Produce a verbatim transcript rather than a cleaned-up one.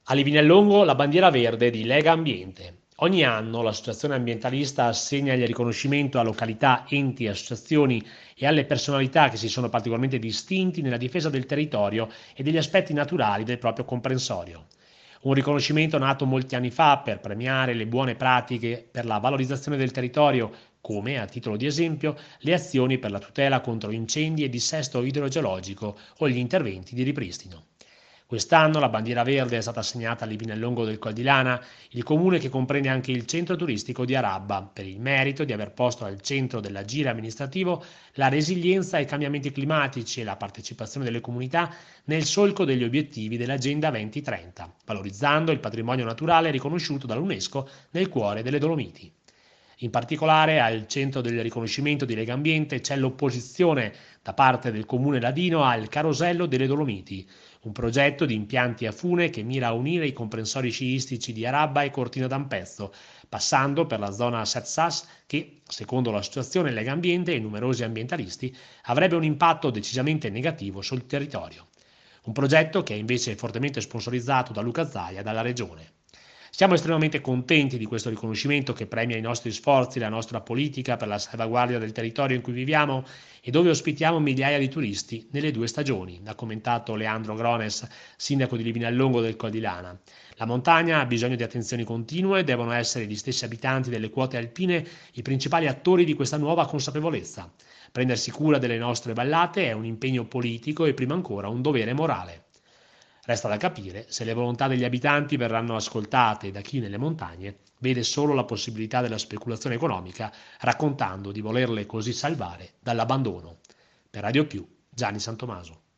A Livinallongo la bandiera verde di Lega Ambiente. Ogni anno l'associazione ambientalista assegna il riconoscimento a località, enti, associazioni e alle personalità che si sono particolarmente distinti nella difesa del territorio e degli aspetti naturali del proprio comprensorio. Un riconoscimento nato molti anni fa per premiare le buone pratiche per la valorizzazione del territorio, come, a titolo di esempio, le azioni per la tutela contro incendi e dissesto idrogeologico o gli interventi di ripristino. Quest'anno la bandiera verde è stata assegnata a Libinallongo del Col di Lana, il comune che comprende anche il centro turistico di Arabba, per il merito di aver posto al centro dell'agire amministrativo la resilienza ai cambiamenti climatici e la partecipazione delle comunità nel solco degli obiettivi dell'Agenda duemilatrenta, valorizzando il patrimonio naturale riconosciuto dall'UNESCO nel cuore delle Dolomiti. In particolare, al centro del riconoscimento di Legambiente c'è l'opposizione da parte del comune ladino al Carosello delle Dolomiti, un progetto di impianti a fune che mira a unire i comprensori sciistici di Arabba e Cortina d'Ampezzo, passando per la zona Setsas che, secondo l'associazione Legambiente e numerosi ambientalisti, avrebbe un impatto decisamente negativo sul territorio. Un progetto che è invece fortemente sponsorizzato da Luca Zaia e dalla regione. Siamo estremamente contenti di questo riconoscimento che premia i nostri sforzi e la nostra politica per la salvaguardia del territorio in cui viviamo e dove ospitiamo migliaia di turisti nelle due stagioni, ha commentato Leandro Grones, sindaco di Livinallongo del Col di Lana. La montagna ha bisogno di attenzioni continue e devono essere gli stessi abitanti delle quote alpine i principali attori di questa nuova consapevolezza. Prendersi cura delle nostre vallate è un impegno politico e prima ancora un dovere morale. Resta da capire se le volontà degli abitanti verranno ascoltate da chi nelle montagne vede solo la possibilità della speculazione economica, raccontando di volerle così salvare dall'abbandono. Per Radio Più, Gianni Santomaso.